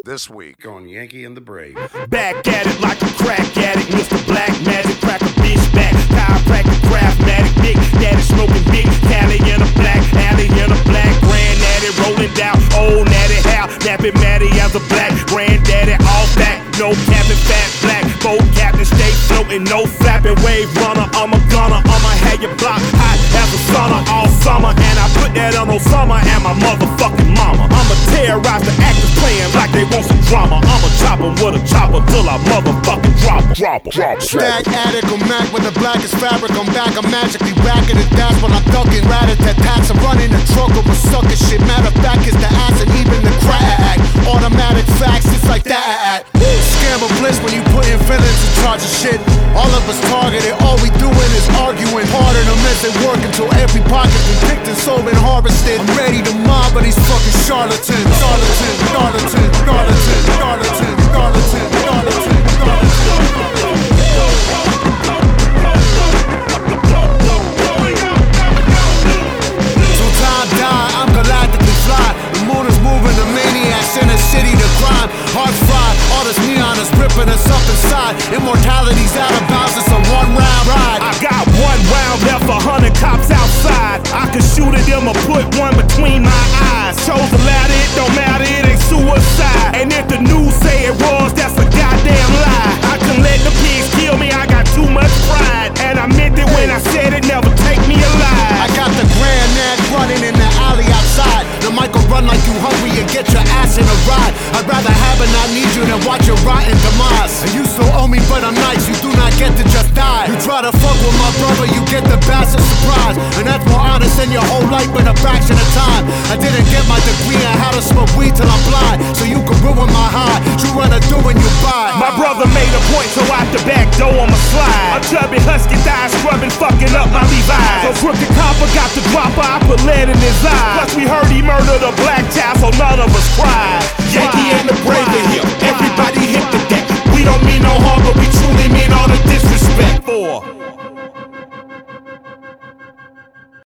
This week on Yankee and the Brave. Back at it like a crack addict, Mr. Black Magic, crack a bitch back. Chiropractic, craftmatic, big daddy smoking big Cali in a black alley in a black granddaddy rolling down old natty how napping Matty as a black granddaddy all back, no capping fat black boat captain stay floating, no flapping wave runner. I'm a gunner, I'ma have your block hot as a sunner all summer, and I put that on Osama and my motherfucking mama. I'ma terrorize the actors playing like they want some drama. I'ma chop 'em with a chopper till I motherfucking drop 'em. Stack addict on Mac with the blackest fabric. I'm back, I'm magically racking it. That's when I'm ducking rat-a-tat-tats. I'm running the truck over sucker shit. Matter of fact, it's the ass and even the crack. Automatic facts, it's like that. Scam of bliss when you put in feelings in charge of shit. All of us targeted, all we doing is arguing. Harder to miss it work until every pocket been picked and sold and harvested. I'm ready to mob but these fucking charlatans. Charlatan, charlatan, charlatan, charlatan, charlatan, charlatan, charlatan. Till time die, I'm galactically fly. The moon is moving, the maniacs in the city to grind. Hearts fried, all this neon is ripping us up inside. Immortality's out of bounds, it's a one-round ride. I got 1 round left, 100 cops outside. I could shoot at them or put one between my eyes. Chose the latter, it don't matter, it ain't suicide. And if the news say it was, that's a goddamn lie. I can let the pigs kill me, I got too much pride. And I meant it when I said it, never take me alive. I got the Grand Nag running in the alley outside. The mic will run like you hungry and get your ass in a ride. I'd rather have and not need you than watch your rotten demise. And you still owe me, but I'm nice, you do not get to just die. You try to fuck with my brother, you get the bastard surprise. And that's more honest than your whole life in a fraction of time. I didn't get my degree on how to smoke weed till I'm blind, so you can ruin my high. You wanna do when you buy. My brother made a point, so out the back door I'ma slide. A chubby husky thigh scrubbing, fucking up my Levi's. So crooked copper got the dropper, I put lead in his eye. Plus we heard he murdered a black child, so none of us cried. Yankee and the Brave are here, everybody hit the deck. We don't mean no harm, but we truly mean all the disrespect. For